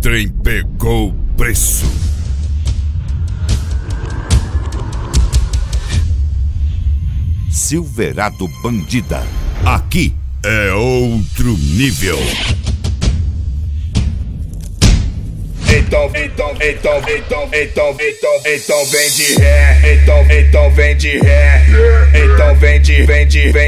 trem pegou preço. Silverado Bandida. Aqui é outro nível. Então vem de ré, então vem de ré, então vem de ré, vem de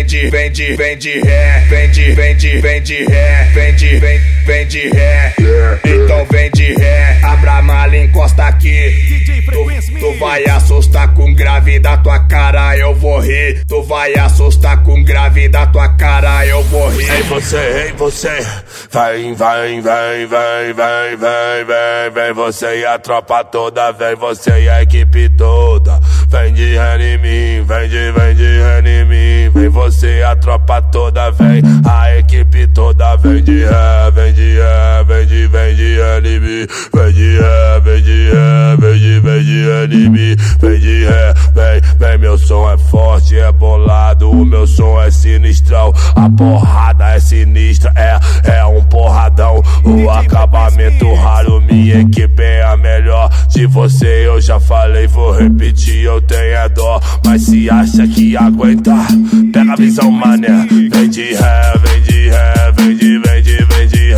ré, então vem de ré, abra a mala, encosta aqui. Tu vai assustar com grave da tua cara, eu vou rir. Tu vai assustar com grave da tua cara, eu vou rir. Ei você, vem você e a tropa toda, vem você e a equipe toda. Vem de ré em mim, vem de ré em mim. Vem você e a tropa toda, vem a equipe toda. Vem de ré, vem de ré, vem de ré em mim. Vem de ré, vem de ré, vem de ré em mim. Vem de ré, vem, meu som é forte, é bolado. O meu som é sinistrão, a porrada é sinistra, é um porradão. O acabamento raro, minha equipe é a melhor. De você eu já falei, vou repetir, eu tenho a dó. Mas se acha que aguenta, pega a visão, mané. Vem de ré, vem de ré, vem de ré, vem de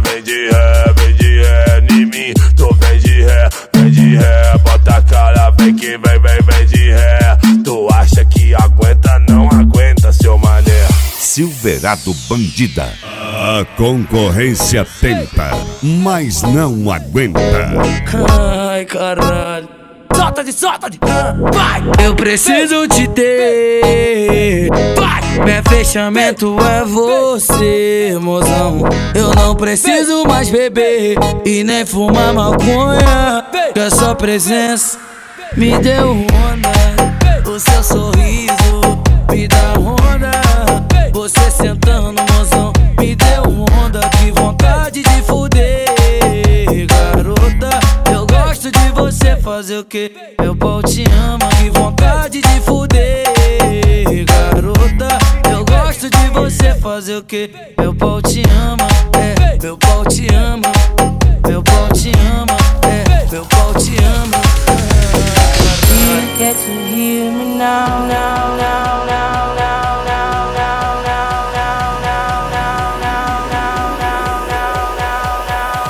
ré em mim. Tu vem de ré, bota a cara, vem que vem de ré. Tu acha que aguenta, não aguenta, seu mané. Silverado Bandida. A concorrência tenta, mas não aguenta. Ai, caralho. Solta de, vai! Eu preciso te ter, vai! Meu fechamento é você, mozão. Eu não preciso mais beber e nem fumar maconha, que a sua presença me deu onda. O seu sorriso me dá onda. Você sentando, mozão, me deu onda. Que vontade de fuder, garota. Eu gosto de você, fazer o que? Meu pau te ama. Que vontade de fuder, garota. Eu gosto de você, fazer o que? Meu pau te ama, meu pau te ama. Meu pau te ama, meu pau te ama. You get to hear me now, now, now, now, now, now, now, now, now, now, now, now, now, now, now, now,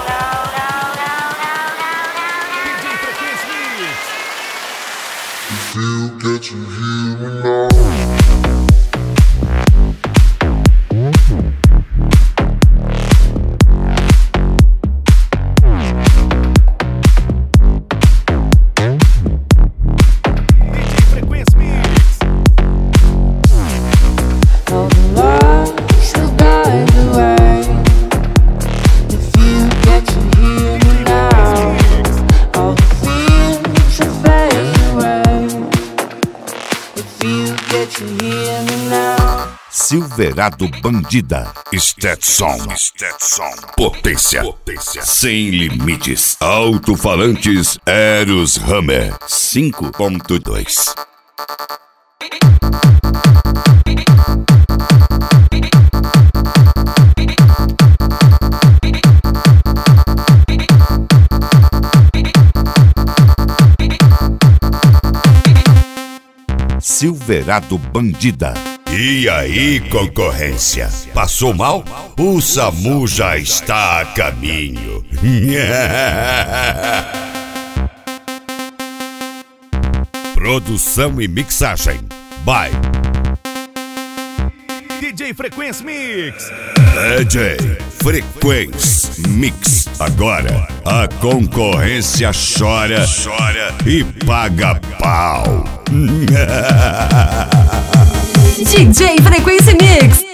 now, You get to hear me now. Silverado Bandida. Stetson. Potência sem limites. Alto-falantes Eros Hammer 5.2. Silverado Bandida. E aí, concorrência? Passou mal? O SAMU já está a caminho. Produção e mixagem by DJ Frequency Mix. DJ Frequency Mix. Agora a concorrência chora e paga pau. DJ Frequency Mix.